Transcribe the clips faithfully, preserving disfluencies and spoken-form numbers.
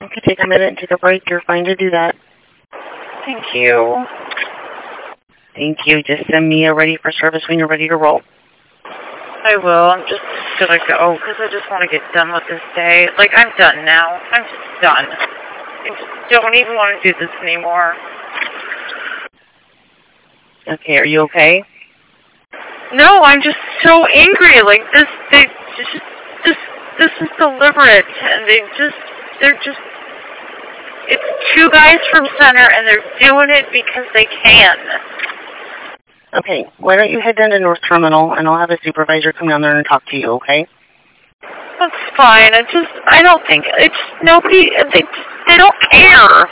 You can take a minute and take a break. You're fine to do that. Thank you. Thank you. Just send me a ready for service when you're ready to roll. I will. I'm just gonna go because I just want to get done with this day. Like, I'm done now. I'm just done. I just don't even want to do this anymore. Okay, are you okay? No, I'm just so angry. Like, this, they just, this, this is deliberate, and they just, they're just, it's two guys from Center, and they're doing it because they can. Okay, why don't you head down to North Terminal, and I'll have a supervisor come down there and talk to you, okay? That's fine. I just, I don't think, it's, nobody, they, they don't care.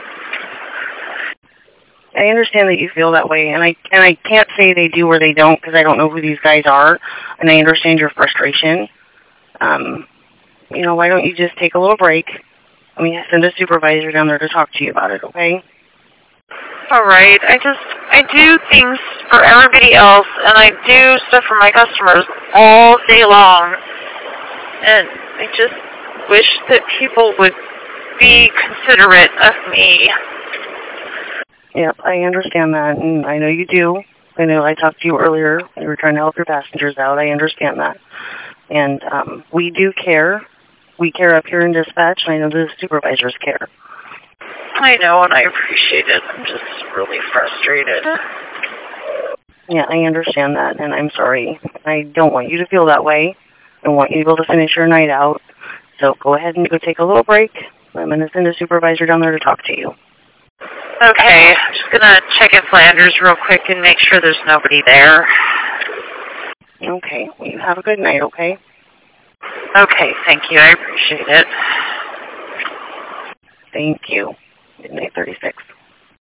I understand that you feel that way, and I and I can't say they do or they don't because I don't know who these guys are, and I understand your frustration. Um, you know, why don't you just take a little break? I mean, send a supervisor down there to talk to you about it, okay? All right. I just, I do things for everybody else, and I do stuff for my customers all day long, and I just wish that people would be considerate of me. Yep, I understand that, and I know you do. I know I talked to you earlier. You were trying to help your passengers out. I understand that. And um, we do care. We care up here in dispatch, and I know the supervisors care. I know, and I appreciate it. I'm just really frustrated. Yeah, I understand that, and I'm sorry. I don't want you to feel that way. I want you to be able to finish your night out. So go ahead and go take a little break. I'm going to send a supervisor down there to talk to you. Okay, I'm just going to check in Flanders real quick and make sure there's nobody there. Okay, well, you have a good night, okay? Okay, thank you. I appreciate it. Thank you. Midnight thirty-six.